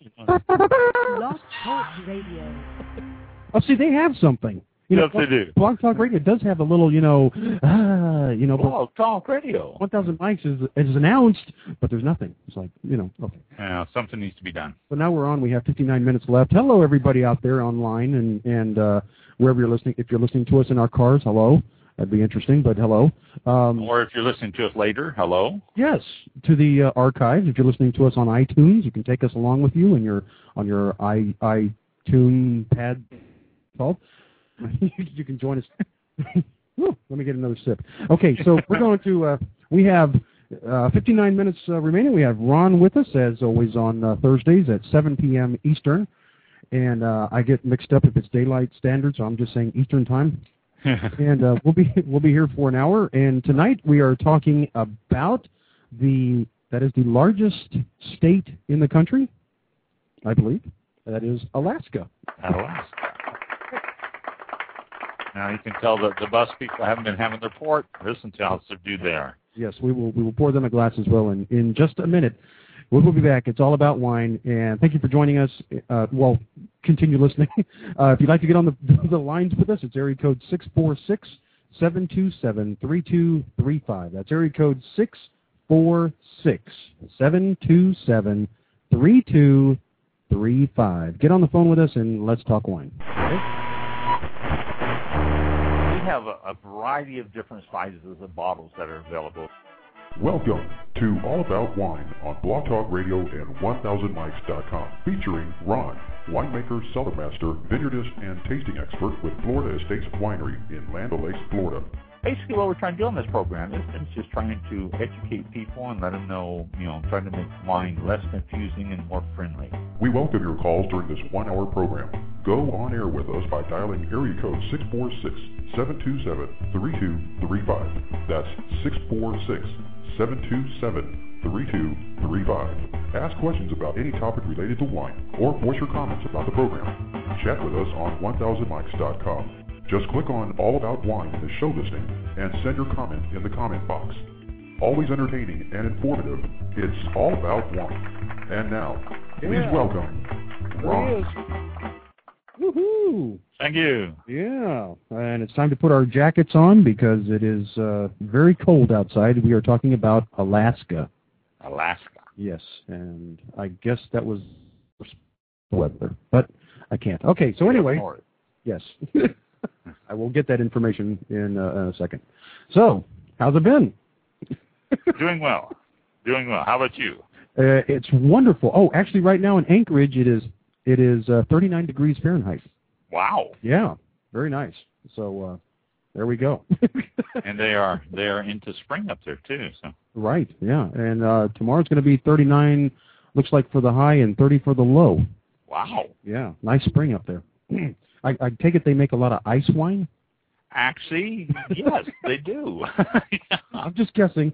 Blog Talk Radio. Oh, see, they have something. Yes, they do. Blog Talk Radio does have a little, Blog Talk Radio. 1,000 mics is announced, but there's nothing. It's like, okay. Yeah, something needs to be done. So now we're on. We have 59 minutes left. Hello, everybody out there online and wherever you're listening. If you're listening to us in our cars, hello. That'd be interesting, but hello. Or if you're listening to us later, hello. Yes, to the archives. If you're listening to us on iTunes, you can take us along with you on your iTunes pad. You can join us. Let me get another sip. Okay, so we're going to. We have 59 minutes remaining. We have Ron with us as always on Thursdays at 7 p.m. Eastern, and I get mixed up if it's daylight standard, so I'm just saying Eastern time. And we'll be here for an hour. And tonight we are talking about that is the largest state in the country, I believe. That is Alaska. Alaska. Now you can tell that the bus people haven't been having their port. Listen to how subdued they are. Yes, we will pour them a glass as well in just a minute. We'll be back. It's all about wine, and thank you for joining us. Continue listening. If you'd like to get on the lines with us, it's area code 646-727-3235. That's area code 646-727-3235. Get on the phone with us, and let's talk wine. Okay? We have a variety of different sizes of bottles that are available. Welcome to All About Wine on Blog Talk Radio and 1000mics.com, featuring Ron, winemaker, cellar master, vineyardist, and tasting expert with Florida Estates Winery in Land O'Lakes, Florida. Basically, what we're trying to do on this program is just trying to educate people and let them know, trying to make wine less confusing and more friendly. We welcome your calls during this 1 hour program. Go on air with us by dialing area code 646-727-3235. That's 646-727-3235. Ask questions about any topic related to wine or voice your comments about the program. Chat with us on 1000mics.com. Just click on All About Wine in the show listing and send your comment in the comment box. Always entertaining and informative, it's All About Wine. And now, please welcome Ron. Woohoo! Thank you. Yeah, and it's time to put our jackets on because it is very cold outside. We are talking about Alaska. Alaska. Yes, and I guess that was weather, but I can't. Okay, so anyway, yes, I will get that information in a second. So, how's it been? Doing well. Doing well. How about you? It's wonderful. Oh, actually, right now in Anchorage, it is 39 degrees Fahrenheit. Wow. Yeah, very nice. So there we go. And they are into spring up there too. So. Right. Yeah, and tomorrow's going to be 39. Looks like for the high and 30 for the low. Wow. Yeah, nice spring up there. I take it they make a lot of ice wine. Actually, yes, they do. I'm just guessing.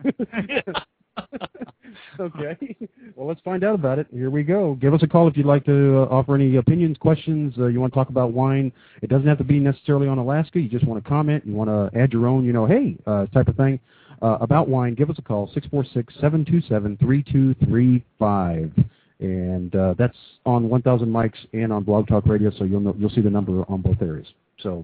Okay. Well, let's find out about it. Here we go. Give us a call if you'd like to offer any opinions, questions. You want to talk about wine. It doesn't have to be necessarily on Alaska. You just want to comment. You want to add your own, type of thing about wine. Give us a call, 646-727-3235. And that's on 1000 mics and on Blog Talk Radio, so you'll see the number on both areas. So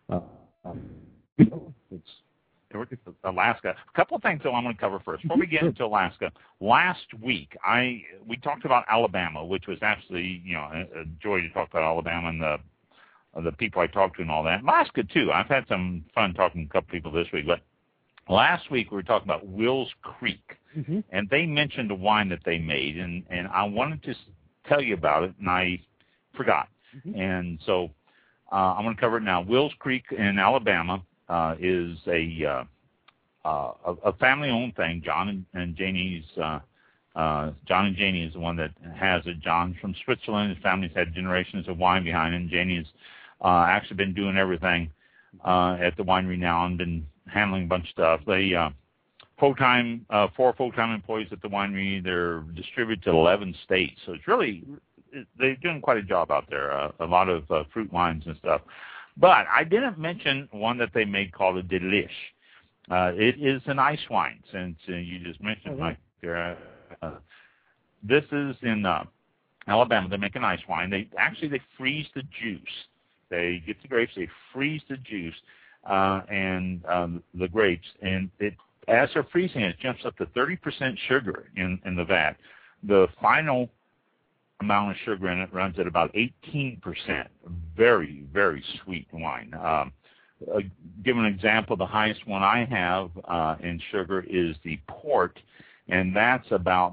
it's Alaska. A couple of things that I'm going to cover first. Before we get into Alaska, last week we talked about Alabama, which was absolutely a joy to talk about Alabama and the people I talked to and all that. Alaska too. I've had some fun talking to a couple people this week, but last week we were talking about Wills Creek, and they mentioned a wine that they made, and I wanted to tell you about it, and I forgot. And so I'm going to cover it now. Wills Creek in Alabama is a family-owned thing. John and Janie's John and Janie is the one that has it. John's from Switzerland. His family's had generations of wine behind him. Janie's actually been doing everything at the winery now and been handling a bunch of stuff. They four full-time employees at the winery. They're distributed to 11 states, so it's really they're doing quite a job out there. A lot of fruit wines and stuff. But I didn't mention one that they made called a Delish. It is an ice wine, since you just mentioned, Mike. This is in Alabama, they make an ice wine. They freeze the juice. They get the grapes, they freeze the juice and the grapes, and as they're freezing it jumps up to 30% sugar in the vat. The final amount of sugar in it runs at about 18%. Very, very sweet wine. Give an example, the highest one I have in sugar is the port, and that's about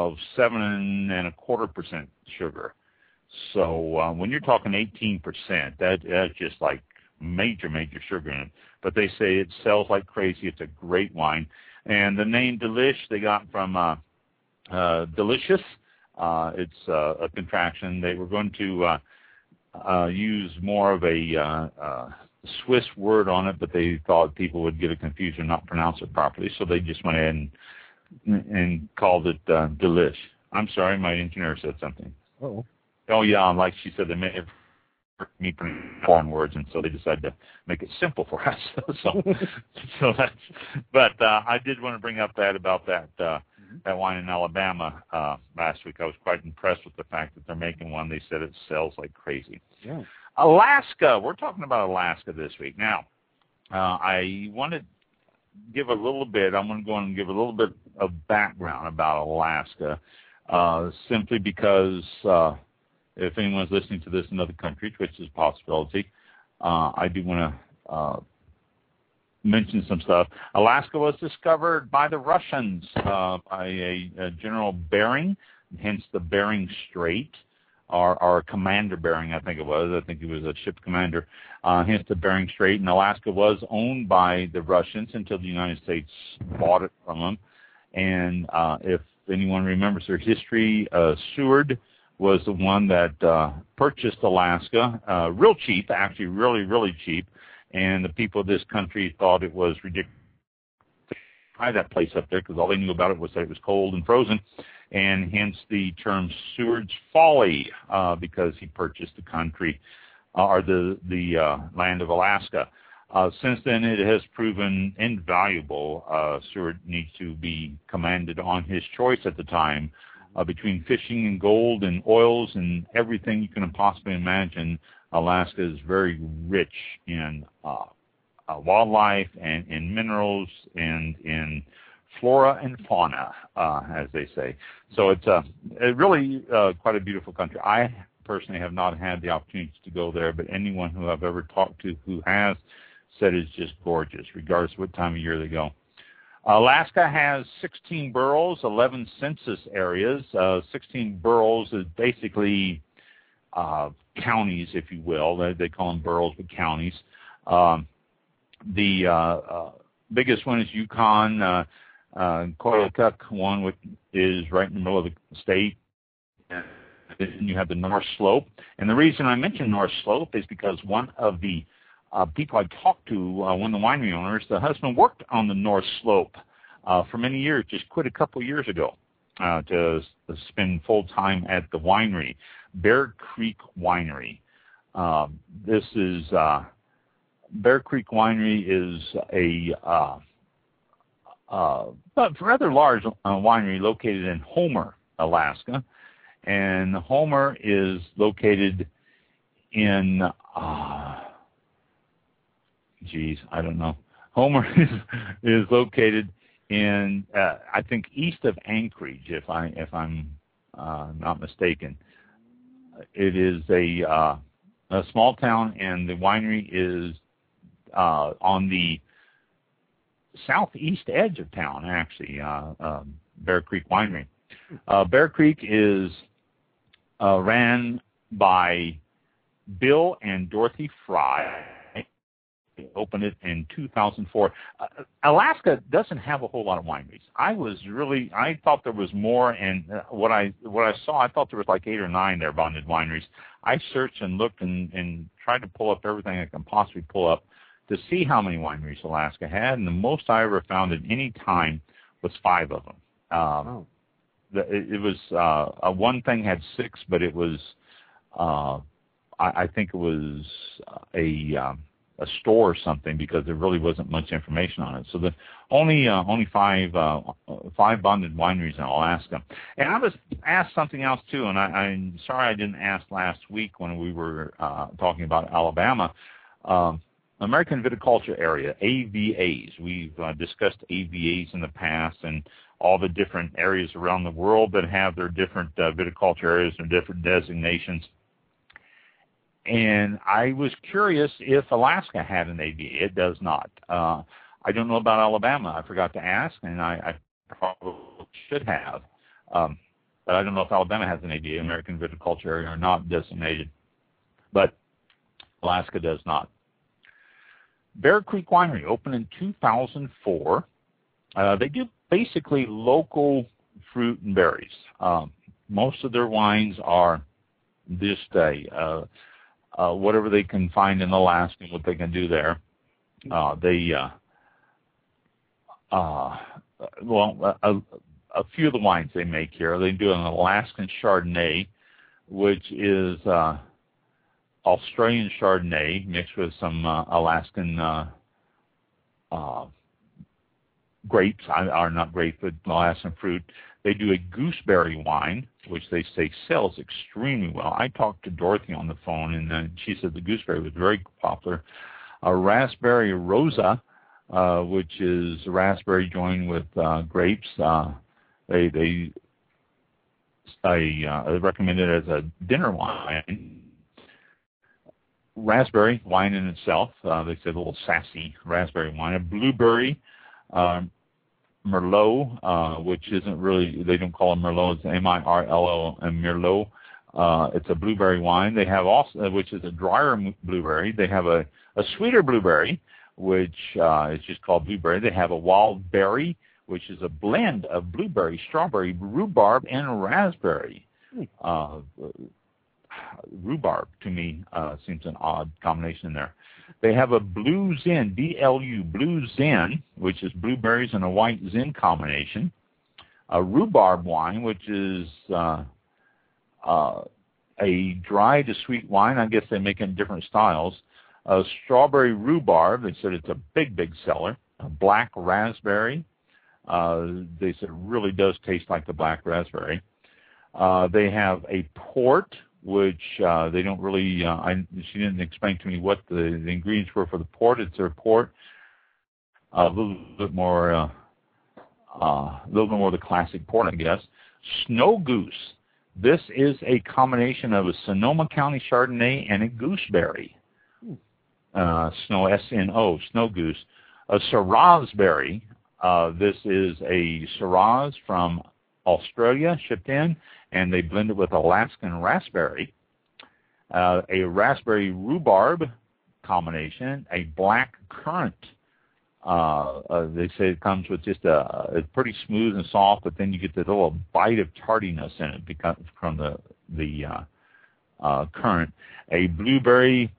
7.25% sugar. So when you're talking 18%, that's just like major sugar in it. But they say it sells like crazy. It's a great wine. And the name Delish they got from delicious. It's a contraction. They were going to use more of a Swiss word on it, but they thought people would get a confusion and not pronounce it properly. So they just went ahead and called it Delish. I'm sorry, my engineer said something. Oh. Oh, yeah, like she said, they may have heard me pronounce foreign words, and so they decided to make it simple for us. so that's, but I did want to bring up about that wine in Alabama last week. I was quite impressed with the fact that they're making one. They said it sells like crazy. Yeah. Alaska, we're talking about Alaska this week. Now, I want to give a little bit, I'm going to go and give a little bit of background about Alaska, simply because if anyone's listening to this in other countries, which is a possibility, I do want to mention some stuff. Alaska was discovered by the Russians, by a General Bering, hence the Bering Strait, or Commander Bering, I think it was. I think he was a ship commander, hence the Bering Strait. And Alaska was owned by the Russians until the United States bought it from them. And if anyone remembers their history, Seward was the one that purchased Alaska, real cheap, actually really cheap, and the people of this country thought it was ridiculous to buy that place up there because all they knew about it was that it was cold and frozen, and hence the term Seward's Folly, because he purchased the country, or the land of Alaska. Since then, it has proven invaluable. Seward needs to be commended on his choice at the time. Between fishing and gold and oils and everything you can possibly imagine, Alaska is very rich in wildlife and in minerals and in flora and fauna, as they say. So it's really quite a beautiful country. I personally have not had the opportunity to go there, but anyone who I've ever talked to who has said it's just gorgeous, regardless of what time of year they go. Alaska has 16 boroughs, 11 census areas. 16 boroughs is basically counties, if you will. They call them boroughs, but counties. The biggest one is Yukon. Koyukuk one, which is right in the middle of the state. And then you have the North Slope. And the reason I mention North Slope is because one of the people I talked to, one of the winery owners, the husband worked on the North Slope for many years, just quit a couple years ago to spend full time at the winery, Bear Creek Winery. This is Bear Creek Winery is a rather large winery located in Homer, Alaska, and Homer is located in I don't know. Homer is located in I think east of Anchorage, if I'm not mistaken. It is a small town, and the winery is on the southeast edge of town, actually. Bear Creek Winery. Bear Creek is ran by Bill and Dorothy Fry. Opened it in 2004. Alaska doesn't have a whole lot of wineries. I thought there was more, and what I saw, I thought there was like 8 or 9 there, bonded wineries. I searched and looked and tried to pull up everything I can possibly pull up to see how many wineries Alaska had, and the most I ever found at any time was 5 of them. It was one thing had 6, but it was I think it was store or something, because there really wasn't much information on it. So the only five bonded wineries in Alaska. And I was asked something else too, and I'm sorry I didn't ask last week when we were talking about Alabama. American Viticulture Area, AVAs. We've discussed AVAs in the past, and all the different areas around the world that have their different viticulture areas and different designations. And I was curious if Alaska had an AVA. It does not. I don't know about Alabama. I forgot to ask, and I probably should have. But I don't know if Alabama has an AVA, American Viticulture Area, or not designated. But Alaska does not. Bear Creek Winery opened in 2004. They do basically local fruit and berries. Most of their wines are this day. Whatever they can find in Alaska and what they can do there. A few of the wines they make here, they do an Alaskan Chardonnay, which is Australian Chardonnay mixed with some Alaskan grapes, or not grapes, but Alaskan fruit. They do a gooseberry wine, which they say sells extremely well. I talked to Dorothy on the phone, and she said the gooseberry was very popular. A raspberry rosa, which is raspberry joined with grapes. They recommend it as a dinner wine. Raspberry wine in itself, they said a little sassy raspberry wine. A blueberry Merlot, which isn't really, they don't call it Merlot, it's M-I-R-L-O, and Merlot. It's a blueberry wine. They have also, which is a drier blueberry. They have a sweeter blueberry, which is just called blueberry. They have a wild berry, which is a blend of blueberry, strawberry, rhubarb, and raspberry. Rhubarb, to me, seems an odd combination there. They have a Blue Zin, B-L-U, Blue Zin, which is blueberries and a white Zin combination. A rhubarb wine, which is a dry to sweet wine. I guess they make it in different styles. A strawberry rhubarb, they said it's a big, big seller. A black raspberry, they said it really does taste like the black raspberry. They have a port, which they don't really, she didn't explain to me what the ingredients were for the port. It's their port, a little bit more the classic port, I guess. Snow Goose. This is a combination of a Sonoma County Chardonnay and a gooseberry. Snow, S-N-O, Snow Goose. A Shiraz berry. This is a Shiraz from Australia, shipped in, and they blend it with Alaskan raspberry. A raspberry rhubarb combination. A black currant. They say it comes with just it's pretty smooth and soft, but then you get this little bite of tardiness in it because from the currant. A blueberry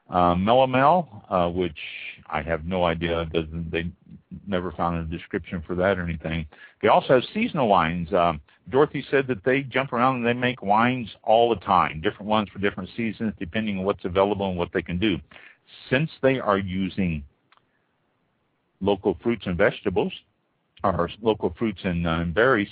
melomel, which I have no idea. They never found a description for that or anything. They also have seasonal wines. Dorothy said that they jump around and they make wines all the time, different ones for different seasons, depending on what's available and what they can do. Since they are using local fruits and vegetables, or local fruits and berries,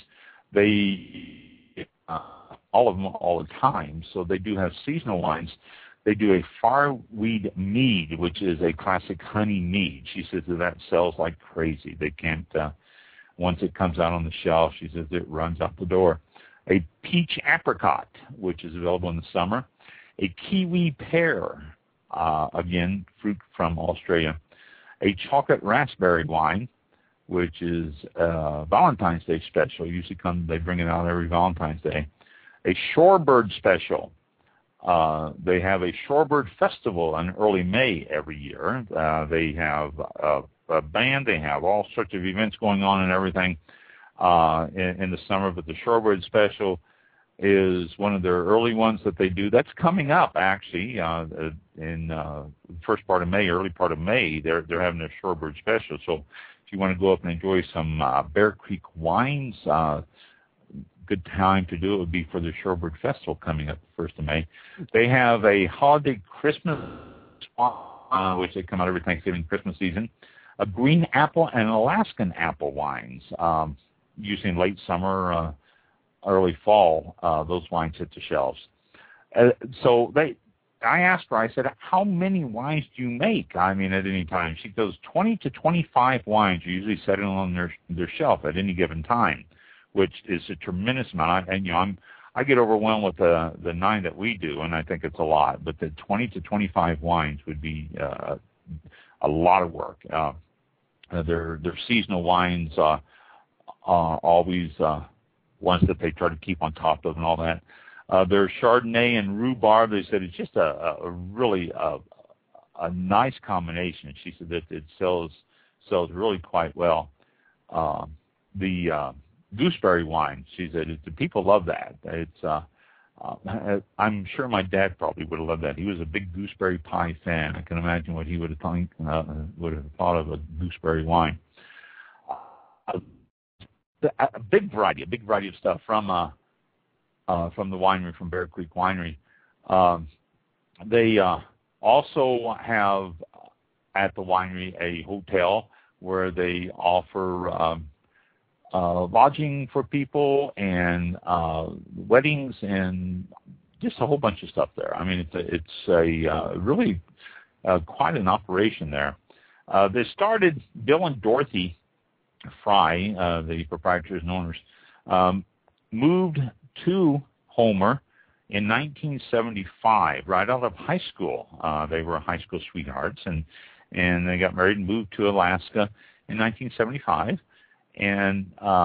they all of them all the time. So they do have seasonal wines. They do a Farweed mead, which is a classic honey mead. She says that sells like crazy. They can't, once it comes out on the shelf, she says it runs out the door. A peach apricot, which is available in the summer. A kiwi pear, again, fruit from Australia. A chocolate raspberry wine, which is Valentine's Day special. Usually they bring it out every Valentine's Day. A shorebird special. They have a shorebird festival in early May every year. They have a band. They have all sorts of events going on and everything in the summer. But the shorebird special is one of their early ones that they do. That's coming up, actually, in the first part of May, early part of May. They're having a shorebird special. So if you want to go up and enjoy some Bear Creek wines, good time to do it would be for the Shorebird Festival coming up the 1st of May. They have a holiday Christmas which they come out every Thanksgiving, Christmas season. A green apple and Alaskan apple wines, usually in late summer, early fall. Those wines hit the shelves. I asked her, I said, how many wines do you make? I mean, at any time. She goes, 20 to 25 wines are usually sitting on their shelf at any given time, which is a tremendous amount. I get overwhelmed with the 9 that we do, and I think it's a lot. But the 20 to 25 wines would be a lot of work. Their seasonal wines are always ones that they try to keep on top of and all that. Their Chardonnay and rhubarb, they said it's just a really a nice combination. She said that it sells really quite well. The gooseberry wine, she said, the people love that. It's I'm sure my dad probably would have loved that. He was a big gooseberry pie fan. I can imagine what he would have thought of a gooseberry wine. A big variety of stuff from the winery, from Bear Creek Winery. They also have at the winery a hotel where they offer lodging for people and weddings and just a whole bunch of stuff there. I mean, it's a really quite an operation there. They started, Bill and Dorothy Fry, the proprietors and owners, moved to Homer in 1975, right out of high school. They were high school sweethearts, and they got married and moved to Alaska in 1975. And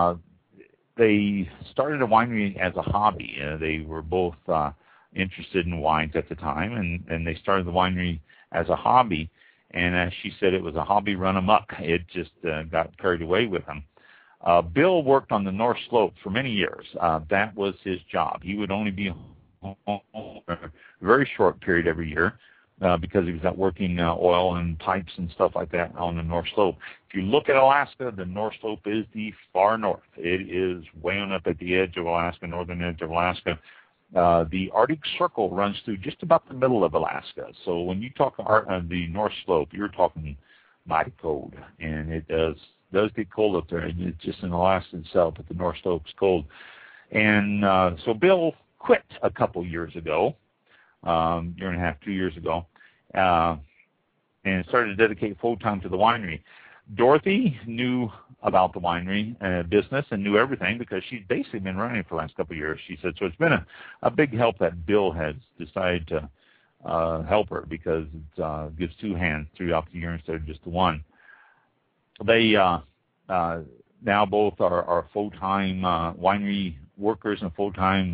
they started a winery as a hobby. They were both interested in wines at the time, and they started the winery as a hobby. And as she said, it was a hobby run amok. It just got carried away with them. Bill worked on the North Slope for many years. That was his job. He would only be home for a very short period every year because he was out working oil and pipes and stuff like that on the North Slope. If you look at Alaska, the North Slope is the far north. It is way on up at the edge of Alaska, northern edge of Alaska. The Arctic Circle runs through just about the middle of Alaska. So when you talk the North Slope, you're talking mighty cold, and it does get cold up there. It's just in Alaska itself, but the North Slope's cold. And so Bill quit a couple years ago, year and a half, 2 years ago, and started to dedicate full time to the winery. Dorothy knew about the winery business and knew everything because she's basically been running it for the last couple of years, she said. So it's been a big help that Bill has decided to help her because it gives two hands throughout the year instead of just the one. They now both are full-time winery workers and full-time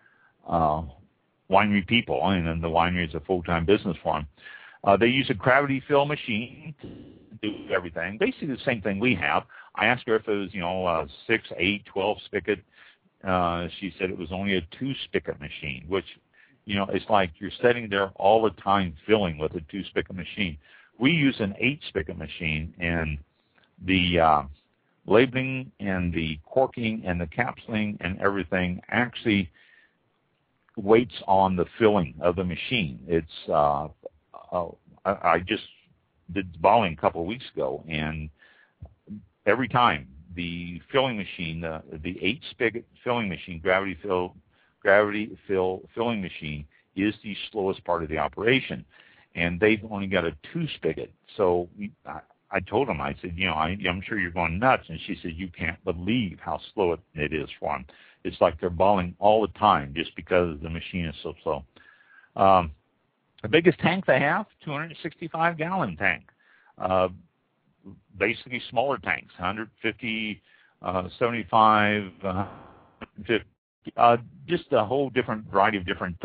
winery people, and then the winery is a full-time business for them. They use a gravity fill machine to do everything, basically the same thing we have. I asked her if it was, 6, 8, 12 spigot. She said it was only a 2-spigot machine, which, it's like you're sitting there all the time filling with a 2-spigot machine. We use an 8-spigot machine, and the labeling and the corking and the capsuling and everything actually waits on the filling of the machine. It's I just did bottling a couple of weeks ago, and every time the filling machine, the 8-spigot filling machine, gravity fill filling machine, is the slowest part of the operation, and they've only got a 2-spigot. So I told him, I said, I'm sure you're going nuts. And she said, you can't believe how slow it is for them. It's like they're bottling all the time just because the machine is so slow. The biggest tank they have, 265-gallon tank. Basically smaller tanks, 150, 75, 150, just a whole different variety of different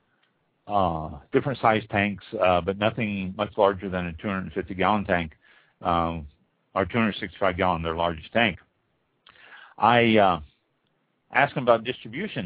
size tanks, but nothing much larger than a 250-gallon tank. Or 265-gallon, their largest tank. I asked them about distribution,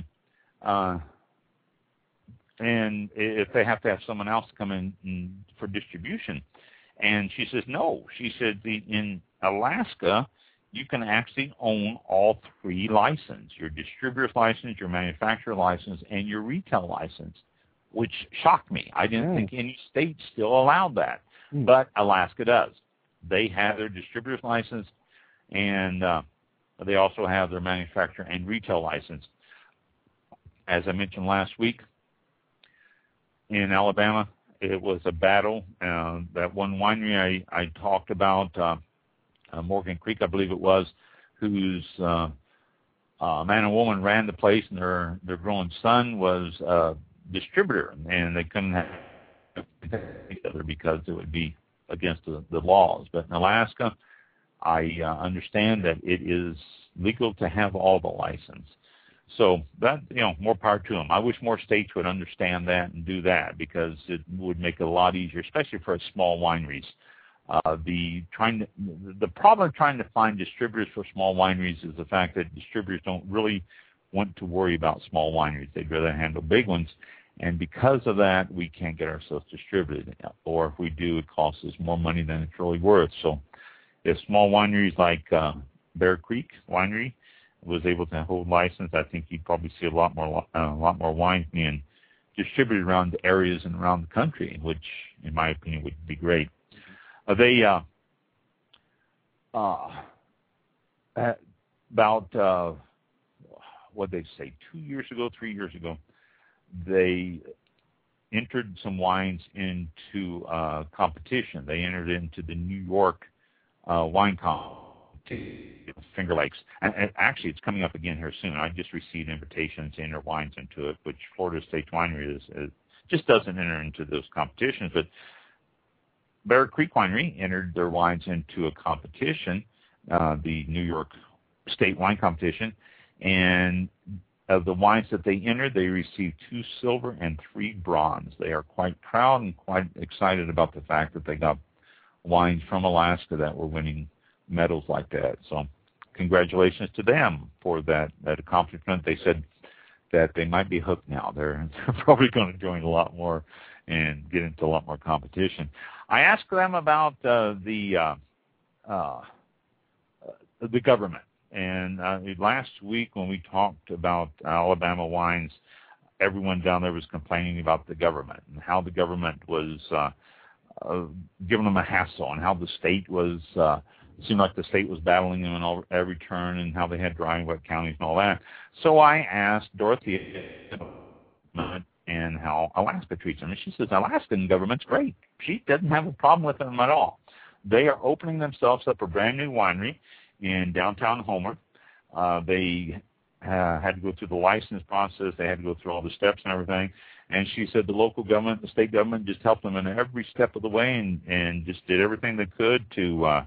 and if they have to have someone else come in for distribution. And she says, no. She said, in Alaska, you can actually own all 3 licenses, your distributor's license, your manufacturer license, and your retail license, which shocked me. I didn't think any state still allowed that. but Alaska does. They have their distributor's license, and they also have their manufacturer and retail license. As I mentioned last week, in Alabama, it was a battle. That one winery I talked about, Morgan Creek, I believe it was, whose man and woman ran the place, and their growing son was a distributor, and they couldn't have each other because it would be against the laws. But in Alaska, I understand that it is legal to have all the license. So that, more power to them. I wish more states would understand that and do that, because it would make it a lot easier, especially for small wineries. The problem trying to find distributors for small wineries is the fact that distributors don't really want to worry about small wineries. They'd rather handle big ones. And because of that, we can't get ourselves distributed. Or if we do, it costs us more money than it's really worth. So if small wineries like Bear Creek Winery was able to hold license, I think you'd probably see a lot more wine being distributed around the areas and around the country, which, in my opinion, would be great. They about what they say 3 years ago, they entered some wines into competition. They entered into the New York wine competition, Finger Lakes, and actually it's coming up again here soon. I just received invitations to enter wines into it, which Florida State Winery just doesn't enter into those competitions. But Bear Creek Winery entered their wines into a competition, the New York State Wine Competition, and of the wines that they entered, they received 2 silver and 3 bronze. They are quite proud and quite excited about the fact that they got wines from Alaska that were winning medals like that. So congratulations to them for that accomplishment. They said that they might be hooked now. They're probably going to join a lot more and get into a lot more competition. I asked them about the government. And last week when we talked about Alabama wines, everyone down there was complaining about the government and how the government was giving them a hassle, and how the state was, seemed like the state was battling them in every turn, and how they had dry and wet counties and all that. So I asked Dorothy and how Alaska treats them. And she says, Alaskan government's great. She doesn't have a problem with them at all. They are opening themselves up a brand new winery in downtown Homer. They had to go through the license process. They had to go through all the steps and everything. And she said the local government, the state government, just helped them in every step of the way, and just did everything they could to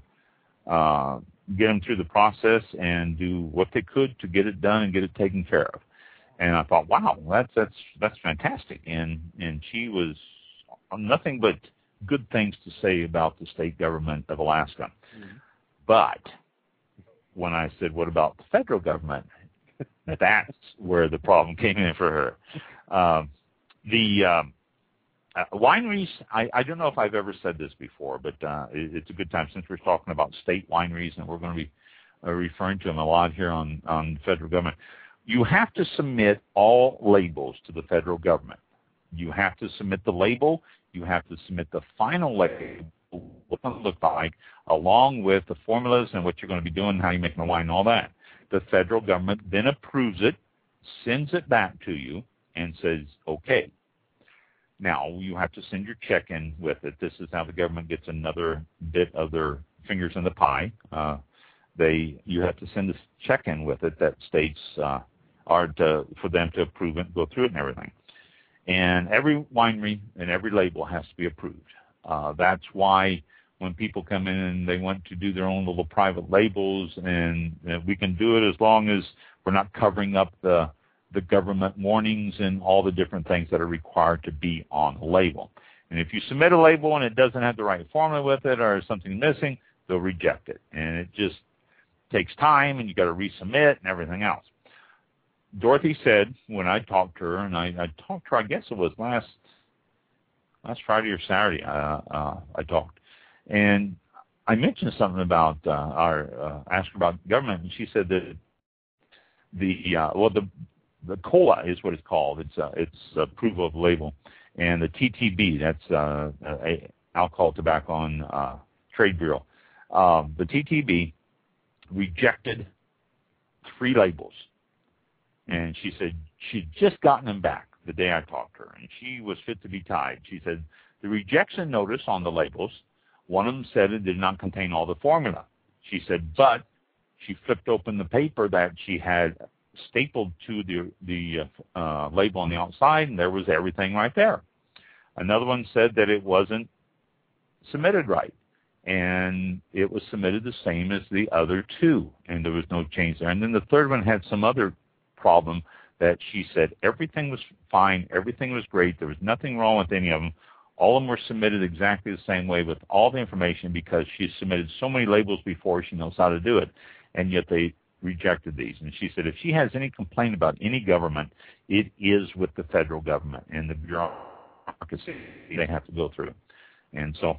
get them through the process and do what they could to get it done and get it taken care of. And I thought, wow, that's fantastic. And she was nothing but good things to say about the state government of Alaska. Mm-hmm. But when I said, what about the federal government? That's where the problem came in for her. The wineries, I don't know if I've ever said this before, but it's a good time since we're talking about state wineries, and we're going to be referring to them a lot here on the federal government. You have to submit all labels to the federal government. You have to submit the label. You have to submit the final label, what it looks like, along with the formulas and what you're going to be doing, how you're making the wine and all that. The federal government then approves it, sends it back to you, and says, okay. Now, you have to send your check in with it. This is how the government gets another bit of their fingers in the pie. You have to send a check in with it that states for them to approve it, go through it and everything. And every winery and every label has to be approved. That's why when people come in and they want to do their own little private labels, and we can do it as long as we're not covering up the government warnings and all the different things that are required to be on the label. And if you submit a label and it doesn't have the right formula with it or something missing, they'll reject it. And it just takes time, and you got to resubmit and everything else. Dorothy said when I talked to her, and I talked to her, I guess it was last Friday or Saturday, I talked, and I mentioned something about asked her about government, and she said that the COLA is what it's called. It's approval of label, and the TTB, that's Alcohol, Tobacco, and Trade Bureau. The TTB rejected 3 labels, and she said she'd just gotten them back the day I talked to her, and she was fit to be tied. She said the rejection notice on the labels, one of them said it did not contain all the formula. She said, but she flipped open the paper that she had stapled to the label on the outside, and there was everything right there. Another one said that it wasn't submitted right, and it was submitted the same as the other 2, and there was no change there. And then the third one had some other problem that she said everything was fine, everything was great, there was nothing wrong with any of them. All of them were submitted exactly the same way with all the information because she submitted so many labels before she knows how to do it, and yet they rejected these. And she said if she has any complaint about any government, it is with the federal government and the bureaucracy they have to go through. And so,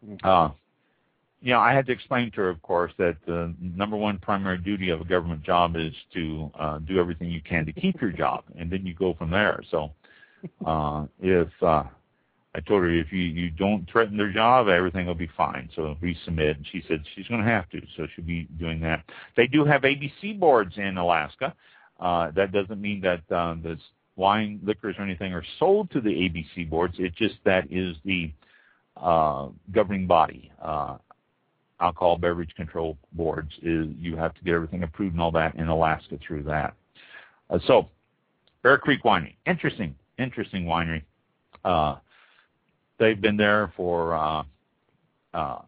I had to explain to her, of course, that the number one primary duty of a government job is to do everything you can to keep your job, and then you go from there. So if I told her if you don't threaten their job, everything will be fine. So resubmit. And she said she's going to have to, so she'll be doing that. They do have ABC boards in Alaska. That doesn't mean that the wine, liquors, or anything are sold to the ABC boards. It's just that is the governing body. Alcohol Beverage Control Boards is you have to get everything approved and all that in Alaska through that. So Bear Creek Winery, interesting winery. They've been there for about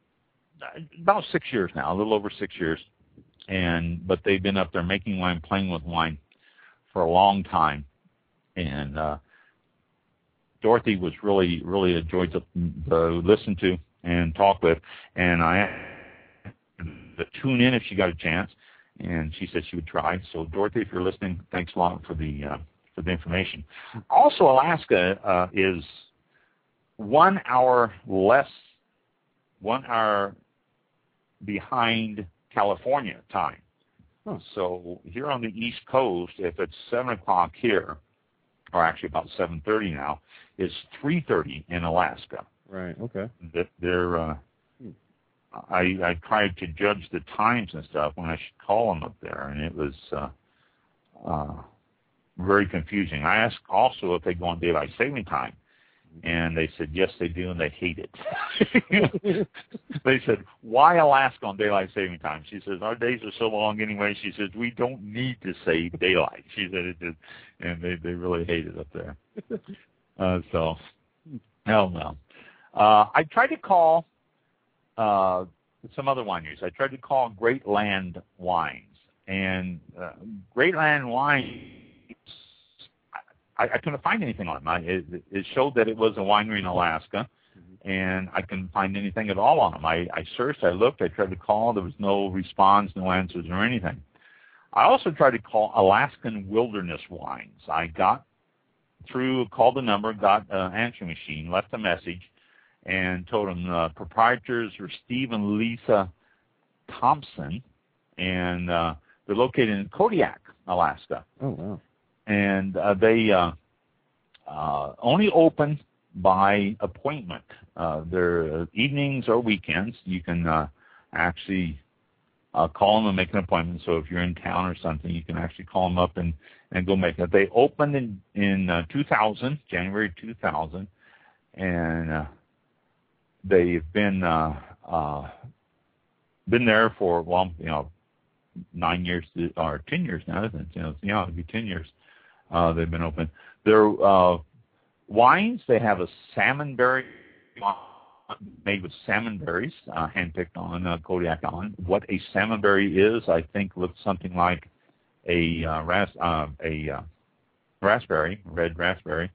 6 years now, a little over 6 years, but they've been up there making wine, playing with wine for a long time, and Dorothy was really a joy to listen to and talk with, and I to tune in if she got a chance, and she said she would try. So Dorothy, if you're listening, thanks a lot for the information. Also, Alaska is 1 hour behind California time. Huh. So here on the East Coast, if it's 7 o'clock here, or actually about 7:30 now, it's 3:30 in Alaska. Right. Okay. They're I tried to judge the times and stuff when I should call them up there, and it was very confusing. I asked also if they go on daylight saving time, and they said yes, they do, and they hate it. They said, "Why Alaska on daylight saving time?" She says, "Our days are so long anyway." She says, "We don't need to save daylight." She said it did, and they really hate it up there. So, hell no. I tried to call some other wineries. I tried to call Great Land Wines, and Great Land Wines, I couldn't find anything on them. It showed that it was a winery in Alaska, and I couldn't find anything at all on them. I searched, I looked, I tried to call. There was no response, no answers or anything. I also tried to call Alaskan Wilderness Wines. I got through, called the number, got an answering machine, left a message, and told them the proprietors were Steve and Lisa Thompson, and they're located in Kodiak, Alaska. Oh, wow. And they only open by appointment. They're evenings or weekends. You can actually call them and make an appointment. So if you're in town or something, you can actually call them up and go make it. They opened in 2000, January 2000, and they've been there for 9 years or 10 years now, isn't it? It'll be 10 years. They've been open. Their wines, they have a salmonberry made with salmon berries, handpicked on Kodiak Island. What a salmonberry is, I think, looks something like a raspberry, red raspberry.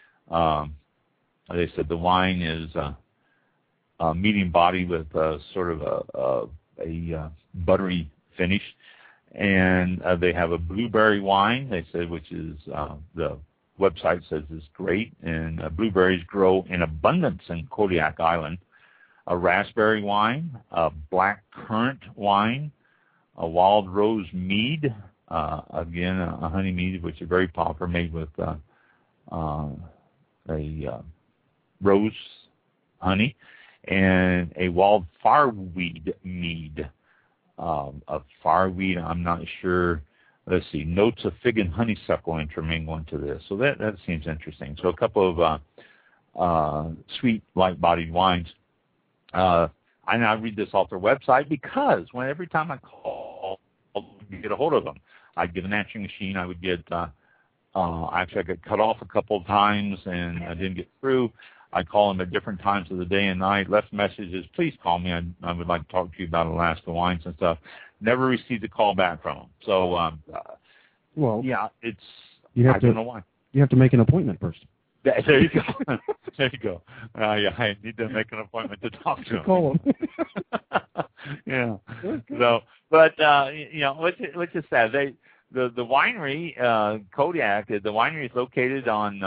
They said the wine is medium body with sort of a buttery finish. And they have a blueberry wine, they said, which is, the website says is great. And blueberries grow in abundance in Kodiak Island. A raspberry wine, a black currant wine, a wild rose mead, again, a honey mead, which is very popular, made with a rose honey, and a wild fireweed mead. A fireweed, I'm not sure. Let's see, notes of fig and honeysuckle intermingle into this. So that seems interesting. So a couple of sweet, light-bodied wines. I read this off their website because every time I call to get a hold of them, I'd get an answering machine. I would get, actually I got cut off a couple of times and I didn't get through. I call them at different times of the day and night, left messages, please call me. I would like to talk to you about Alaska wines and stuff. Never received a call back from them. So, well, yeah, I don't know why. You have to make an appointment first. There you go. There you go. Yeah, I need to make an appointment to talk to them. Call them. Yeah. So, but let's just say the winery Kodiak. The winery is located on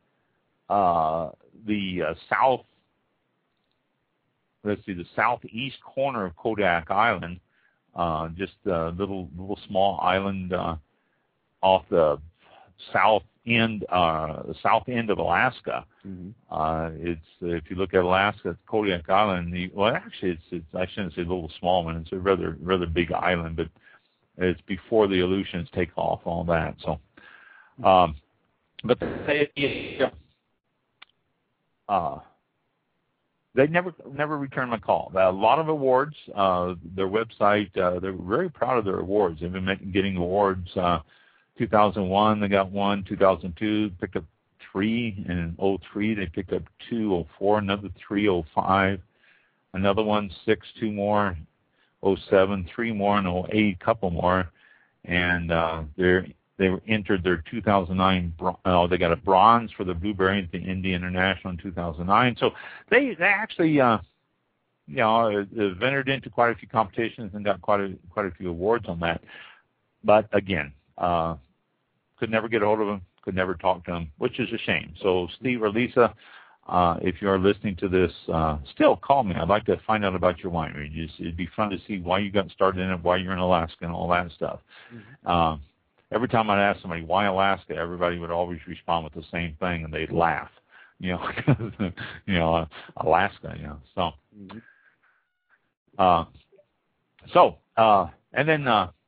the southeast corner of Kodiak Island, just a little small island off the south end of Alaska. Mm-hmm. It's if you look at Alaska, it's Kodiak Island. Actually, it's I shouldn't say a little small one. It's a rather big island, but it's before the Aleutians take off, all that. So, but they never returned my call. A lot of awards. Their website, they're very proud of their awards. They've been getting awards. 2001, they got one. 2002, picked up 3. And in 03, they picked up 2. 04, another 3. 05, another one, 6, 2 more. 07, 3 more. And 08, a couple more. And they were entered their 2009. They got a bronze for the blueberry at the Indy International in 2009. So they actually, have entered into quite a few competitions and got quite a few awards on that. But again, could never get a hold of them. Could never talk to them, which is a shame. So Steve or Lisa, if you are listening to this, still call me. I'd like to find out about your winery. It'd be fun to see why you got started in it, why you're in Alaska, and all that stuff. Mm-hmm. Every time I'd ask somebody, why Alaska, everybody would always respond with the same thing, and they'd laugh, Alaska, So, and then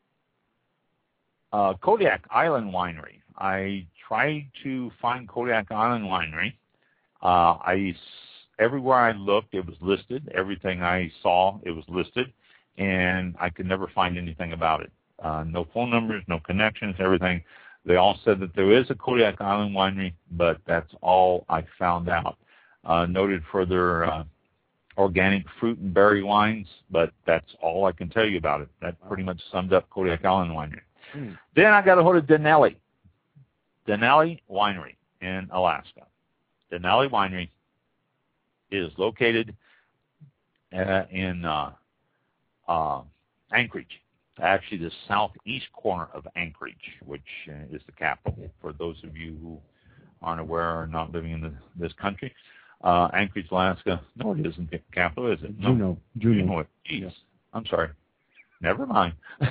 Kodiak Island Winery. I tried to find Kodiak Island Winery. Everywhere I looked, it was listed. Everything I saw, it was listed, and I could never find anything about it. No phone numbers, no connections, everything. They all said that there is a Kodiak Island winery, but that's all I found out. Noted for their organic fruit and berry wines, but that's all I can tell you about it. That pretty much summed up Kodiak Island winery. Then I got a hold of Denali Winery in Alaska. Denali Winery is located in Anchorage. Actually, the southeast corner of Anchorage, which is the capital. For those of you who aren't aware or not living in this country, Anchorage, Alaska. No, it isn't the capital, is it? No. Juneau. Jeez, yeah. I'm sorry. Never mind.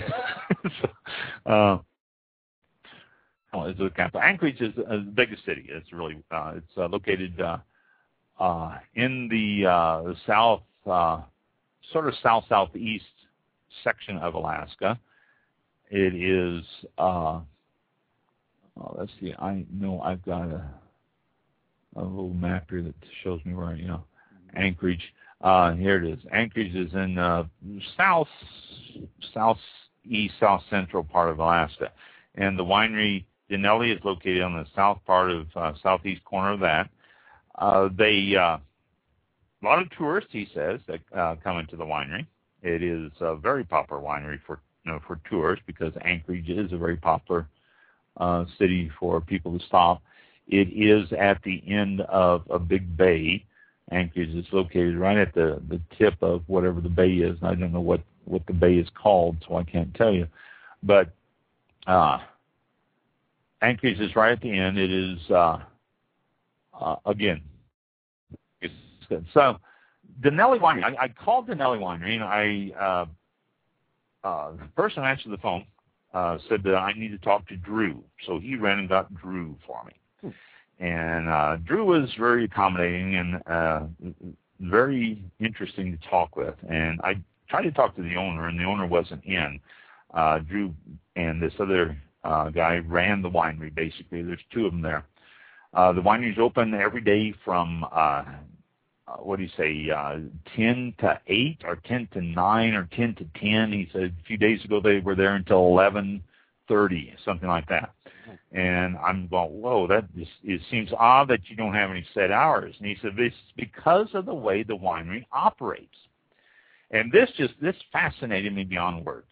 It's the capital. Anchorage is the biggest city. It's really it's located in the south, sort of southeast section of Alaska. It is let's see, I know I've got a little map here that shows me where Anchorage. Here it is. Anchorage is in southeast, south central part of Alaska, and the winery Denali is located on the south part of southeast corner of that. A lot of tourists, he says, that come into the winery. It is a very popular winery for tourists because Anchorage is a very popular city for people to stop. It is at the end of a big bay. Anchorage is located right at the tip of whatever the bay is. I don't know what the bay is called, so I can't tell you. But Anchorage is right at the end. It is, again, it's good. So, Denali Winery. I called Denali Winery, and the person who answered the phone said that I need to talk to Drew. So he ran and got Drew for me. And Drew was very accommodating, and very interesting to talk with. And I tried to talk to the owner, and the owner wasn't in. Drew and this other guy ran the winery, basically. There's two of them there. The winery's open every day from, 10 to 8 or 10 to 9 or 10 to 10. He said a few days ago they were there until 11:30, something like that. And I'm going, whoa, it seems odd that you don't have any set hours. And he said, this is because of the way the winery operates. And this fascinated me beyond words.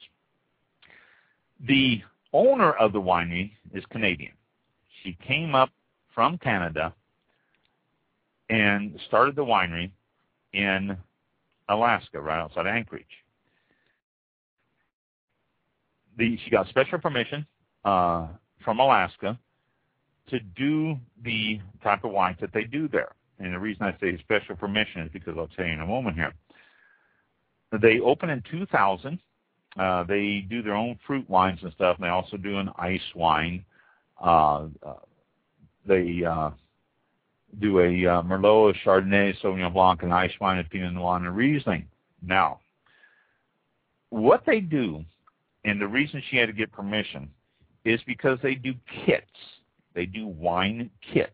The owner of the winery is Canadian. She came up from Canada and started the winery in Alaska, right outside Anchorage. She got special permission from Alaska to do the type of wines that they do there. And the reason I say special permission is because I'll tell you in a moment here. They open in 2000. They do their own fruit wines and stuff, and they also do an ice wine. They do a Merlot, a Chardonnay, Sauvignon Blanc, an ice wine, a Pinot Noir, and a Riesling. Now, what they do, and the reason she had to get permission, is because they do kits. They do wine kits.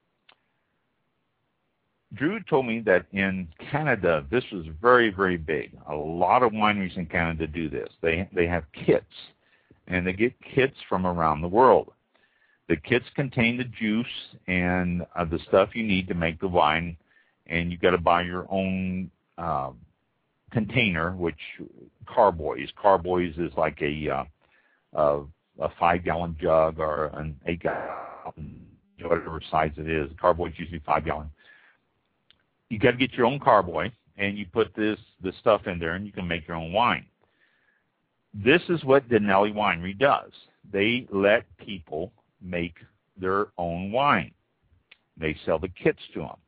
Drew told me that in Canada, this was very, very big. A lot of wineries in Canada do this. They have kits, and they get kits from around the world. The kits contain the juice and the stuff you need to make the wine, and you've got to buy your own container, which carboys. Carboys is like a 5-gallon jug or an 8-gallon, whatever size it is. Carboy is usually 5-gallon. You got to get your own carboy, and you put this stuff in there, and you can make your own wine. This is what Dinelli Winery does. They let people make their own wine. They sell the kits to them.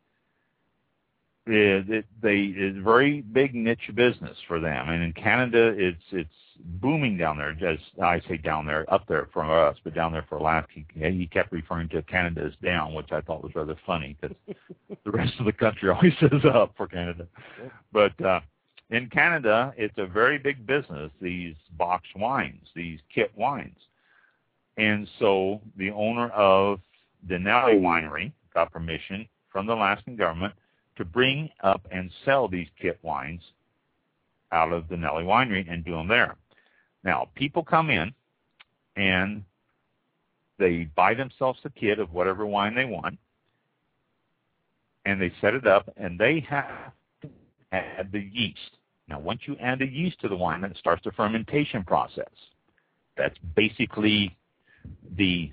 It's a very big niche business for them, and in Canada, it's booming down there. Just I say down there, up there for us, but down there for Alaska. He kept referring to Canada as down, which I thought was rather funny because the rest of the country always says up for Canada. But in Canada, it's a very big business. These box wines, these kit wines, and so the owner of Dinelli Winery got permission from the Alaskan government to bring up and sell these kit wines out of the Dinelli Winery and do them there. Now, people come in and they buy themselves a kit of whatever wine they want, and they set it up, and they have to add the yeast. Now, once you add the yeast to the wine, then it starts the fermentation process. That's basically the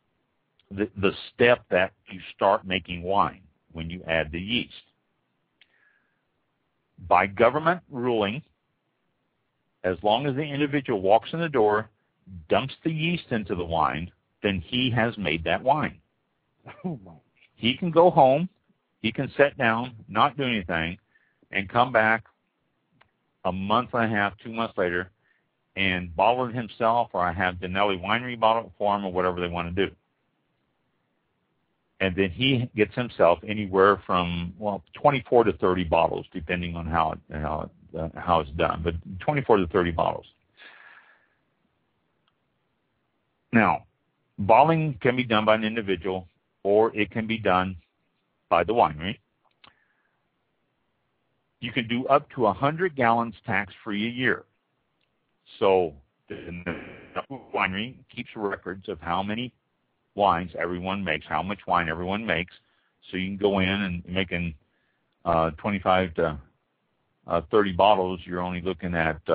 step that you start making wine when you add the yeast. By government ruling, as long as the individual walks in the door, dumps the yeast into the wine, then he has made that wine. He can go home, he can sit down, not do anything, and come back a month and a half, 2 months later, and bottle it himself, or I have Dinelli Winery bottle it for him, or whatever they want to do. And then he gets himself anywhere from 24 to 30 bottles, depending on how it's done, but 24 to 30 bottles. Now, bottling can be done by an individual, or it can be done by the winery. You can do up to 100 gallons tax-free a year. So the winery keeps records of how many wines everyone makes, how much wine everyone makes, so you can go in and making 25 to 30 bottles. You're only looking at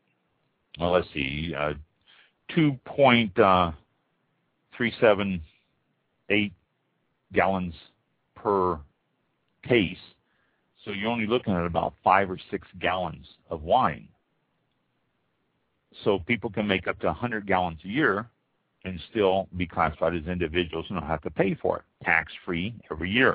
2.378 gallons per case. So you're only looking at about 5 or 6 gallons of wine. So people can make up to 100 gallons a year and still be classified as individuals and don't have to pay for it, tax-free every year.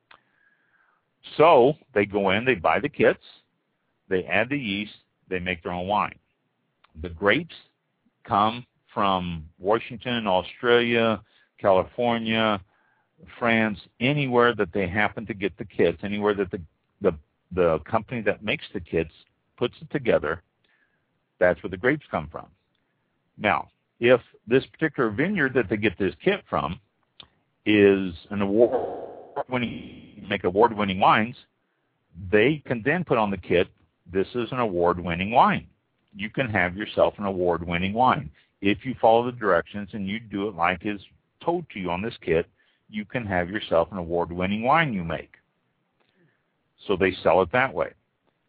So they go in, they buy the kits, they add the yeast, they make their own wine. The grapes come from Washington, Australia, California, France, anywhere that they happen to get the kits, anywhere that the the company that makes the kits puts it together. That's where the grapes come from. Now, if this particular vineyard that they get this kit from is an award-winning, make award-winning wines, they can then put on the kit, this is an award-winning wine. You can have yourself an award-winning wine. If you follow the directions and you do it like is told to you on this kit, you can have yourself an award-winning wine you make. So they sell it that way.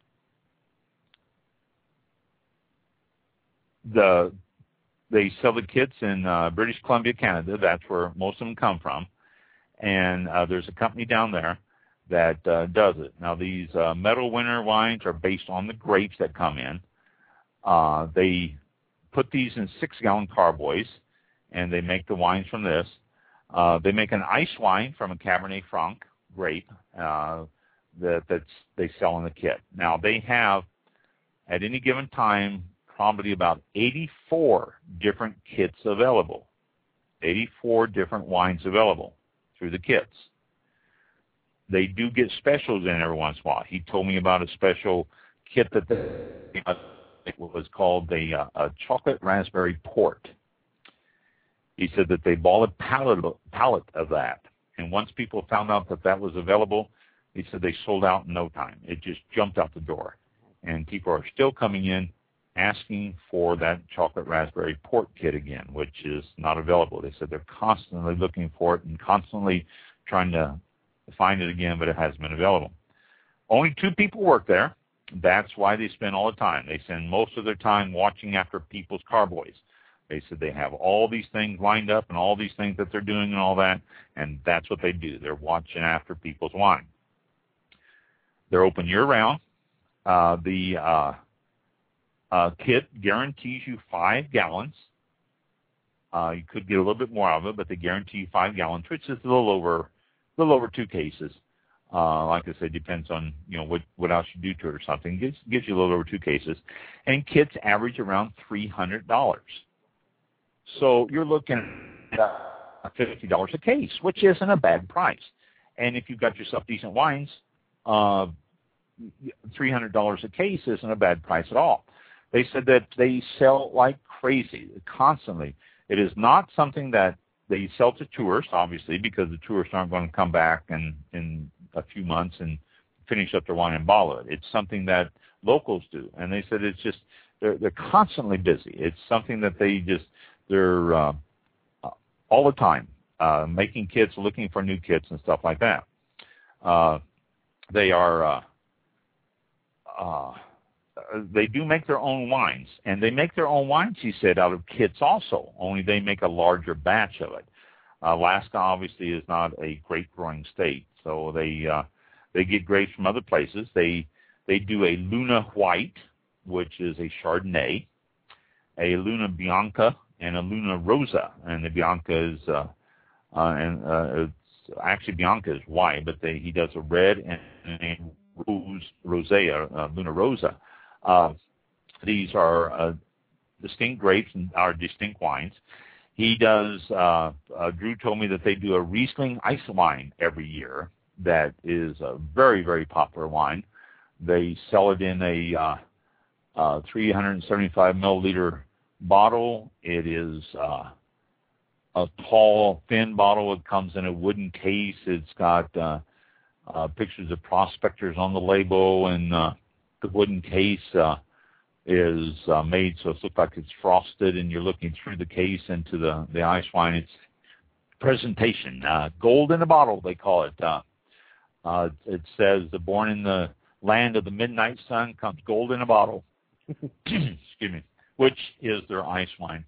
They sell the kits in British Columbia, Canada. That's where most of them come from. And there's a company down there that does it. Now, these Medal Winner wines are based on the grapes that come in. They put these in 6-gallon carboys, and they make the wines from this. They make an ice wine from a Cabernet Franc grape that they sell in the kit. Now, they have, at any given time, probably about 84 different kits available, 84 different wines available through the kits. They do get specials in every once in a while. He told me about a special kit that it was called a chocolate raspberry port. He said that they bought a pallet of that, and once people found out that that was available, he said they sold out in no time. It just jumped out the door, and people are still coming in asking for that chocolate raspberry port kit again, which is not available. They said they're constantly looking for it and constantly trying to find it again, but it hasn't been available. Only 2 people work there. That's why they spend all the time. They spend most of their time watching after people's carboys. They said they have all these things lined up and all these things that they're doing and all that, and that's what they do. They're watching after people's wine. They're open year-round. The kit guarantees you 5 gallons. You could get a little bit more out of it, but they guarantee you 5 gallons, which is a little over 2 cases. Like I said, depends on what else you do to it or something. Gives you a little over 2 cases, and kits average around $300. So you're looking at $50 a case, which isn't a bad price. And if you've got yourself decent wines, $300 a case isn't a bad price at all. They said that they sell like crazy, constantly. It is not something that they sell to tourists, obviously, because the tourists aren't going to come back in a few months and finish up their wine and bottle it. It's something that locals do. And they said it's just, they're constantly busy. It's something that they're all the time making kits, looking for new kits and stuff like that. They do make their own wines, and they make their own wines, he said, out of kits also, only they make a larger batch of it. Alaska obviously is not a grape-growing state, so they get grapes from other places. They do a Luna White, which is a Chardonnay, a Luna Bianca, and a Luna Rosa. And the Bianca is, actually Bianca is white, but he does a red and a rosé, Luna Rosa. These are distinct grapes and are distinct wines. He does, Drew told me that they do a Riesling ice wine every year that is a very, very popular wine. They sell it in a 375 milliliter bottle. It is a tall, thin bottle. It comes in a wooden case. It's got pictures of prospectors on the label, and the wooden case is made so it looks like it's frosted, and you're looking through the case into the ice wine. It's presentation, gold in a bottle, they call it. It says, born in the land of the midnight sun comes gold in a bottle. Excuse me. Which is their ice wine.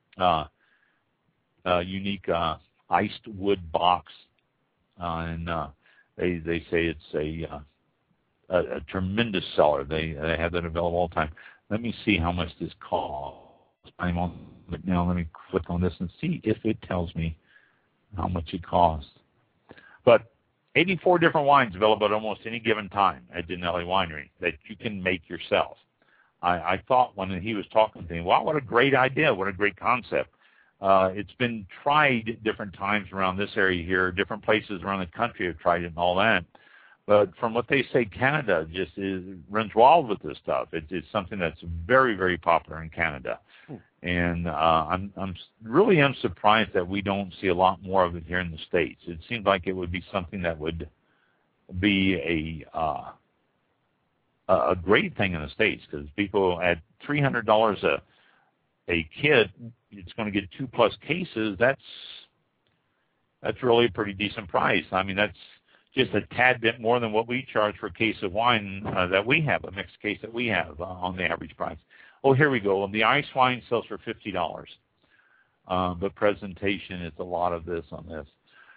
Unique iced wood box. And they say it's a tremendous seller. They have that available all the time. Let me see how much this costs. I'm on it now. Let me click on this and see if it tells me how much it costs. But 84 different wines available at almost any given time at Dinelli Winery that you can make yourself. I thought when he was talking to me, wow, what a great idea, what a great concept. It's been tried different times around this area here. Different places around the country have tried it and all that. But from what they say, Canada just runs wild with this stuff. It's something that's very, very popular in Canada. And I'm really surprised that we don't see a lot more of it here in the States. It seems like it would be something that would be a great thing in the States, because people at $300 a kit, it's going to get 2+ cases. That's really a pretty decent price. I mean, that's just a tad bit more than what we charge for a case of wine that we have, a mixed case that we have on the average price. Oh, here we go. The ice wine sells for $50. But presentation is a lot of this on this.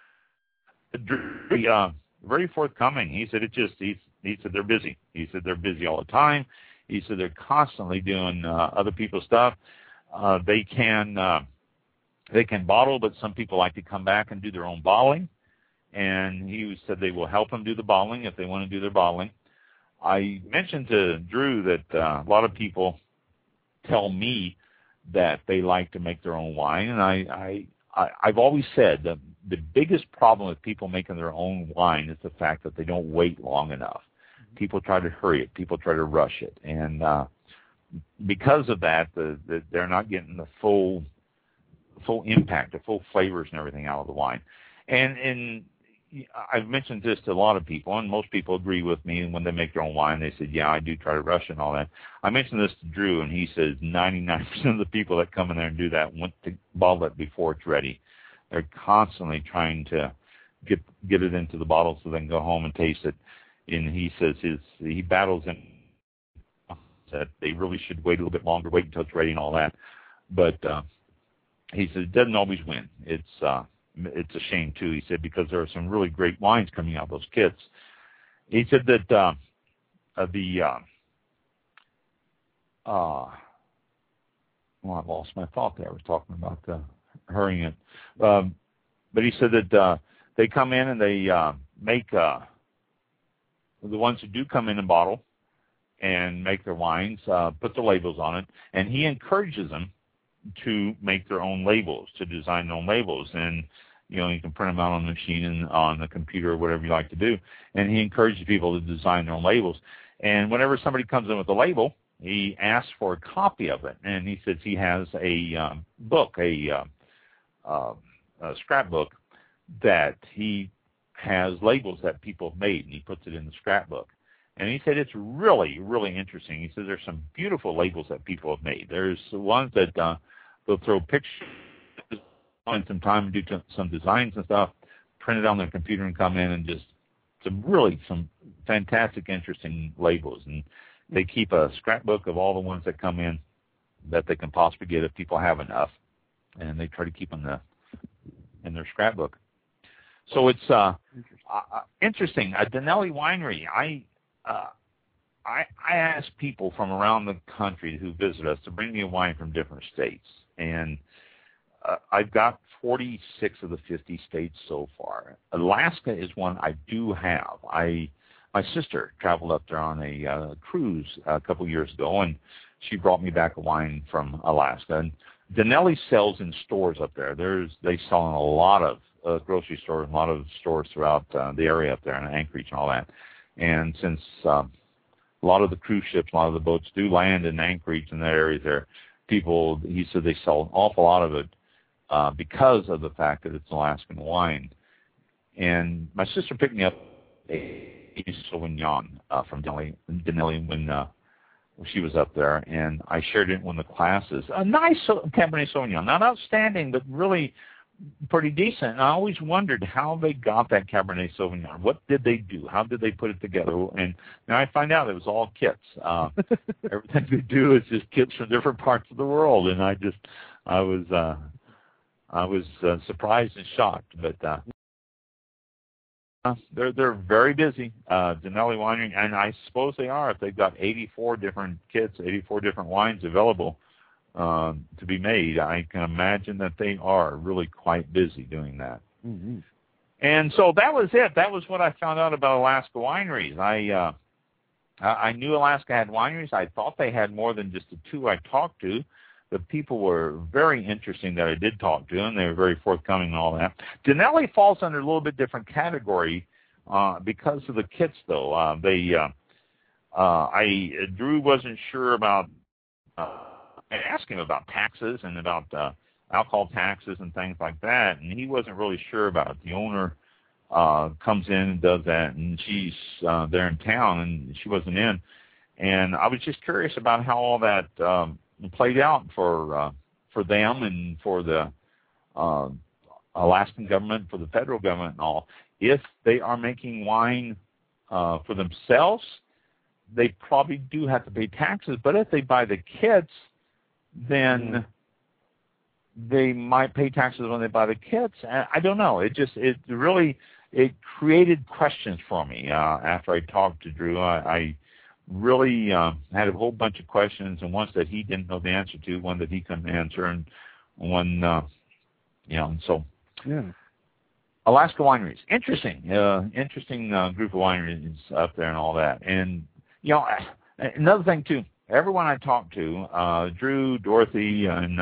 Very forthcoming. He said he said they're busy. He said they're busy all the time. He said they're constantly doing other people's stuff. They can bottle, but some people like to come back and do their own bottling. And he said they will help them do the bottling if they want to do their bottling. I mentioned to Drew that a lot of people tell me that they like to make their own wine, and I've always said that the biggest problem with people making their own wine is the fact that they don't wait long enough. People try to hurry it. People try to rush it, and because of that, they're not getting the full impact, the full flavors and everything out of the wine. And I've mentioned this to a lot of people, and most people agree with me. And when they make their own wine, they said, yeah, I do try to rush it and all that. I mentioned this to Drew, and he says 99% of the people that come in there and do that want to bottle it before it's ready. They're constantly trying to get it into the bottle so they can go home and taste it. And he says he battles in that they really should wait a little bit longer, wait until it's ready and all that. But he says it doesn't always win. It's a shame, too, he said, because there are some really great wines coming out of those kits. He said that I lost my thought there. I was talking about hurrying it. But he said that they come in and they make, the ones who do come in and bottle and make their wines, put the labels on it, and he encourages them to make their own labels, to design their own labels. And, you know, you can print them out on the machine and on the computer or whatever you like to do. And he encourages people to design their own labels. And whenever somebody comes in with a label, he asks for a copy of it. And he says he has a book, a scrapbook that he has labels that people have made, and he puts it in the scrapbook. And he said it's really, really interesting. He says there's some beautiful labels that people have made. There's ones that they'll throw pictures, spend some time and do some designs and stuff, print it on their computer and come in and just some fantastic, interesting labels. And they keep a scrapbook of all the ones that come in that they can possibly get if people have enough, and they try to keep them in their scrapbook. So it's interesting. Denali Winery, I ask people from around the country who visit us to bring me a wine from different states, and I've got 46 of the 50 states so far. Alaska is one I do have. My sister traveled up there on a cruise a couple years ago, and she brought me back a wine from Alaska. And Denali sells in stores up there. They sell in a lot of grocery stores, a lot of stores throughout the area up there in Anchorage and all that. And since a lot of the cruise ships, a lot of the boats do land in Anchorage and that area there, people, he said they sell an awful lot of it because of the fact that it's Alaskan wine. And my sister picked me up a Sauvignon from Denali when she was up there, and I shared it in one of the classes. A nice Cabernet Sauvignon, not outstanding, but really pretty decent. And I always wondered how they got that Cabernet Sauvignon. What did they do? How did they put it together? And now I find out it was all kits. Everything they do is just kits from different parts of the world. And I was surprised and shocked. But they're very busy, Denali Winery, and I suppose they are. If they've got 84 different kits, 84 different wines available to be made, I can imagine that they are really quite busy doing that. Mm-hmm. And so that was it. That was what I found out about Alaska wineries. I knew Alaska had wineries. I thought they had more than just the two I talked to. The people were very interesting that I did talk to, and they were very forthcoming and all that. Denali falls under a little bit different category because of the kits, though. Drew wasn't sure about. I asked him about taxes and about alcohol taxes and things like that, and he wasn't really sure about it. The owner comes in and does that, and she's there in town, and she wasn't in. And I was just curious about how all that played out for them and for the Alaskan government, for the federal government and all. If they are making wine for themselves, they probably do have to pay taxes. But if they buy the kits, then they might pay taxes when they buy the kits. I don't know. It created questions for me after I talked to Drew. I really had a whole bunch of questions, and ones that he didn't know the answer to, one that he couldn't answer, and one, and so. Yeah. Alaska wineries, interesting group of wineries up there and all that. And another thing too, everyone I talked to, Drew, Dorothy, and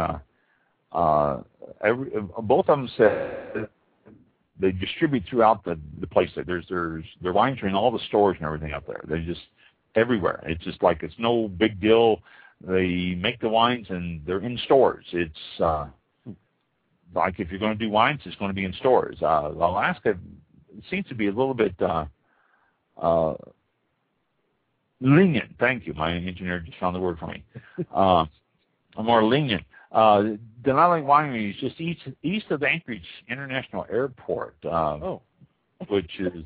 both of them said they distribute throughout the place. Their wines are in all the stores and everything up there. They're just everywhere. It's just like it's no big deal. They make the wines and they're in stores. It's like if you're going to do wines, it's going to be in stores. Alaska seems to be a little bit lenient. Thank you. My engineer just found the word for me. More lenient. Denali Winery is just east of Anchorage International Airport, which is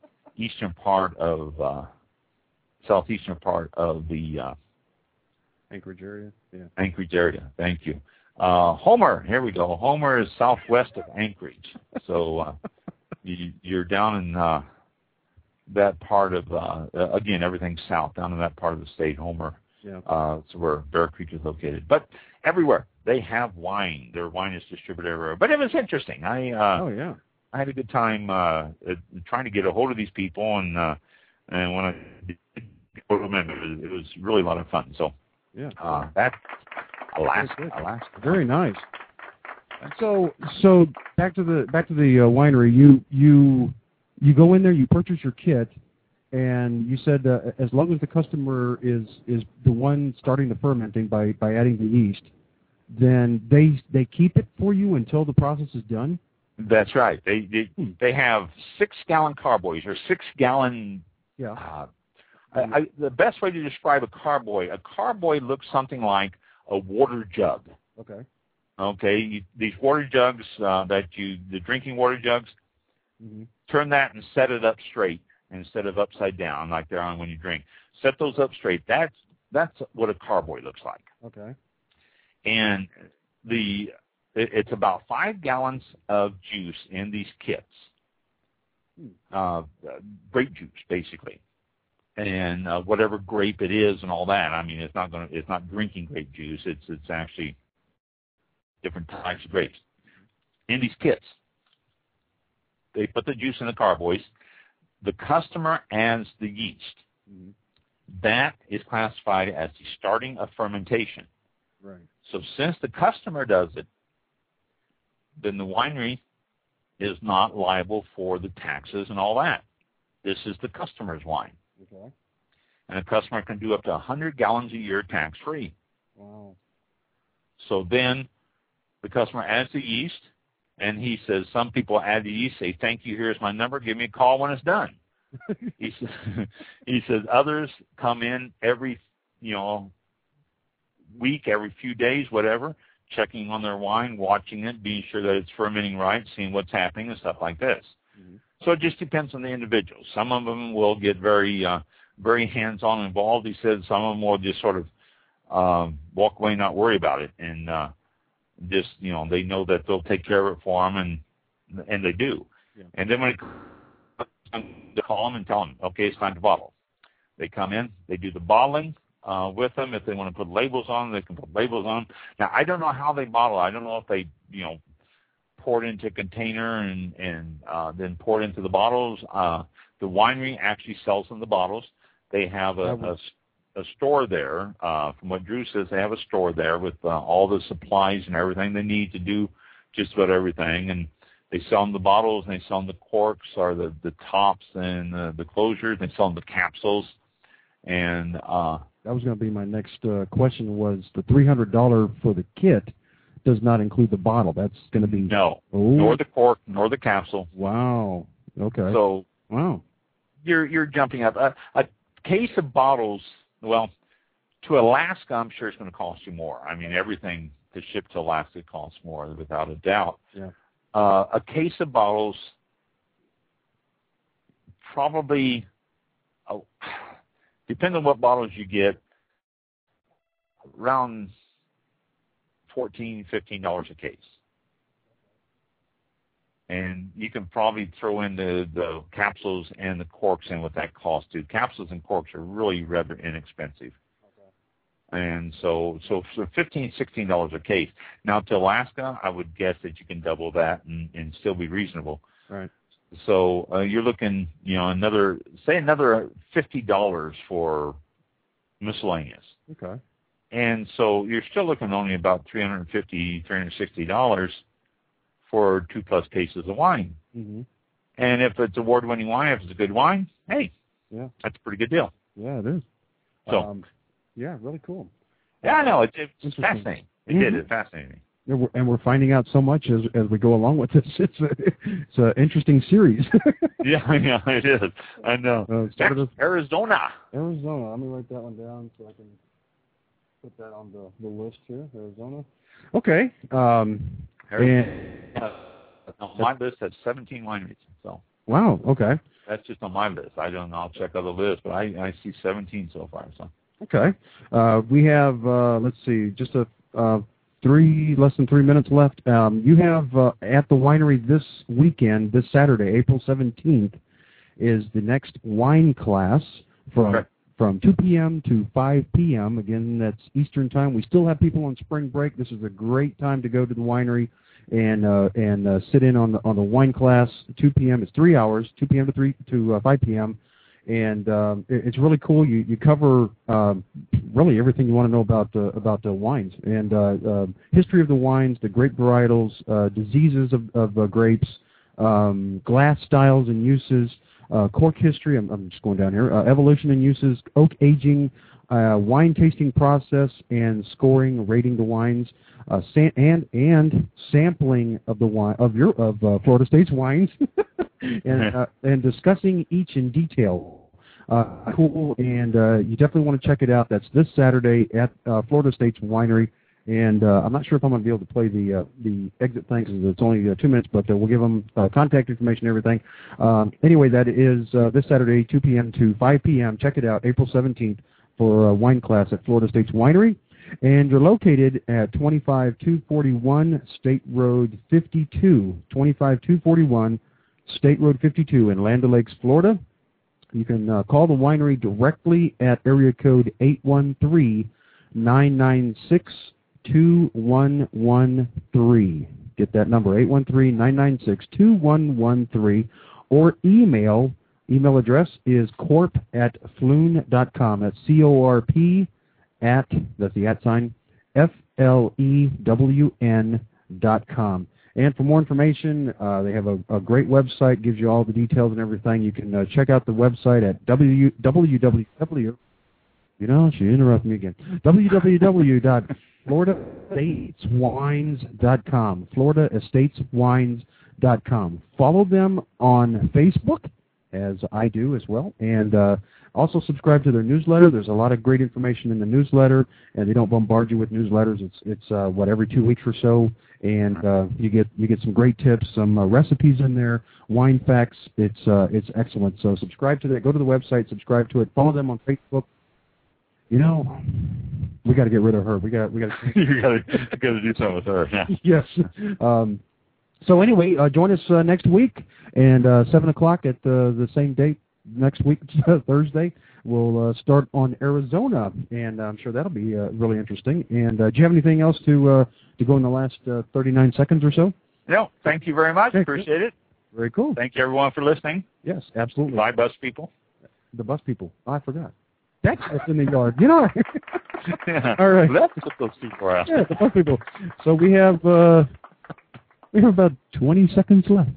southeastern part of the Anchorage area. Yeah. Anchorage area. Thank you. Homer, here we go. Homer is southwest of Anchorage. So you're down in that part of, again, everything's south, down in that part of the state, Homer. Yeah. It's where Bear Creek is located. But everywhere, they have wine. Their wine is distributed everywhere. But it was interesting. I had a good time trying to get a hold of these people, and when I did get a hold of them, it was really a lot of fun. So that's Alaska. Very nice. So back to the winery. You go in there, you purchase your kit, and you said as long as the customer is the one starting the fermenting by adding the yeast, then they keep it for you until the process is done. That's right. They have 6-gallon carboys or 6-gallon. Yeah. The best way to describe a carboy looks something like a water jug. Okay. Okay. These water jugs the drinking water jugs, turn that and set it up straight instead of upside down like they're on when you drink. Set those up straight. That's what a carboy looks like. Okay. And it's about 5 gallons of juice in these kits. Grape juice, basically. And whatever grape it is and all that. I mean, it's not drinking grape juice. It's actually different types of grapes. In these kits, they put the juice in the carboys. The customer adds the yeast. That is classified as the starting of fermentation. Right. So since the customer does it, then the winery is not liable for the taxes and all that. This is the customer's wine. Okay. And a customer can do up to 100 gallons a year tax-free. Wow. So then the customer adds the yeast, and he says, some people add the yeast, say, thank you, here's my number, give me a call when it's done. He says others come in every, week, every few days, whatever, checking on their wine, watching it, being sure that it's fermenting right, seeing what's happening and stuff like this. So it just depends on the individual. Some of them will get very hands-on involved. He said some of them will just sort of walk away, not worry about it, and just they know that they'll take care of it for them, and they do. Yeah. And then when it comes to call them and tell them, okay, it's time to bottle. They come in, they do the bottling with them. If they want to put labels on, they can put labels on. Now I don't know how they bottle. I don't know if they pour it into a container and then pour it into the bottles. The winery actually sells them the bottles. They have a store there. From what Drew says, they have a store there with all the supplies and everything they need to do just about everything. And They sell them the bottles, and they sell them the corks, or the tops and the closures. They sell them the capsules. And that was going to be my next question. Was the $300 for the kit does not include the bottle? That's going to be nor the cork nor the capsule. Wow. Okay. So wow, you're jumping up a case of bottles. Well, to Alaska, I'm sure it's going to cost you more. I mean, everything to ship to Alaska costs more, without a doubt. Yeah. A case of bottles, probably, depending on what bottles you get, around $14, $15 a case. And you can probably throw in the capsules and the corks in what that costs too. Capsules and corks are really rather inexpensive. And so for $15, $16 a case. Now to Alaska, I would guess that you can double that and still be reasonable. Right. So you're looking, another $50 for miscellaneous. Okay. And so you're still looking only about $350, $360 for 2+ cases of wine. Mm-hmm. And if it's award-winning wine, if it's a good wine, hey, yeah, that's a pretty good deal. Yeah, it is. So. Yeah, really cool. Yeah, I know. It's fascinating. It's fascinating. And we're finding out so much as we go along with this. It's an interesting series. yeah, it is. I know. Arizona. Arizona. Let me write that one down so I can put that on the list here. Arizona. Okay. On my list has 17 wineries. So. Wow. Okay. That's just on my list. I don't know. I'll check other lists, but I see 17 so far. So. Okay. We have, let's see, just less than 3 minutes left. You have at the winery this weekend, this Saturday, April 17th, is the next wine class from 2 p.m. to 5 p.m. Again, that's Eastern time. We still have people on spring break. This is a great time to go to the winery and sit in on the wine class. 2 p.m. is 3 hours, 2 p.m. to 5 p.m. And it's really cool. You cover really everything you want to know about the wines and history of the wines, the grape varietals, diseases of grapes, glass styles and uses, cork history. I'm just going down here. Evolution and uses, oak aging, wine tasting process, and scoring, rating the wines, and sampling of the wine of Florida State's wines, and discussing each in detail. Cool, and you definitely want to check it out. That's this Saturday at Florida State's Winery. And I'm not sure if I'm going to be able to play the exit thing because it's only 2 minutes, but we'll give them contact information and everything. Anyway, that is this Saturday, 2 p.m. to 5 p.m. Check it out, April 17th, for a wine class at Florida State's Winery. And you're located at 25241 State Road 52, 25241 State Road 52 in Land O'Lakes, Florida. You can call the winery directly at area code 813-996-2113. Get that number, 813-996-2113. Or email address is corp@flewn.com. That's CORP at, that's the @ sign, FLEWN.com. And for more information, they have a great website, gives you all the details and everything. You can check out the website at www. You know, she interrupted me again. www.floridaestateswines.com. floridaestateswines.com. Follow them on Facebook, as I do as well, and also subscribe to their newsletter. There's a lot of great information in the newsletter, and they don't bombard you with newsletters. It's every 2 weeks or so, and you get some great tips, some recipes in there, wine facts. It's excellent. So subscribe to that. Go to the website, subscribe to it. Follow them on Facebook. You know, we got to get rid of her. We got you got to do something with her. Yeah. Yes. So anyway, join us next week, and 7 o'clock at the same date next week, Thursday. We'll start on Arizona, and I'm sure that'll be really interesting. And do you have anything else to go in the last 39 seconds or so? No, thank you very much. Okay, appreciate it. Very cool. Thank you, everyone, for listening. Yes, absolutely. Bye, bus people. The bus people. Oh, I forgot. That's in the yard. You know. Yeah. All right. That's what those people are. Yeah, the bus people. So we have We have about 20 seconds left.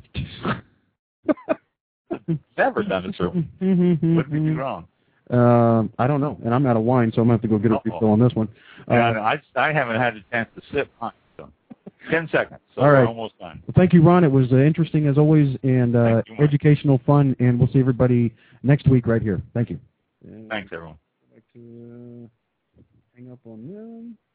Never done it, sir. What did we do wrong? I don't know, and I'm out of wine, so I'm going to have to go get a refill on this one. Yeah, I haven't had a chance to sip mine, so 10 seconds, so all right. we're almost done. Well, thank you, Ron. It was interesting as always, and educational, fun, and we'll see everybody next week right here. Thank you. Thanks, everyone. I'd like to hang up on them.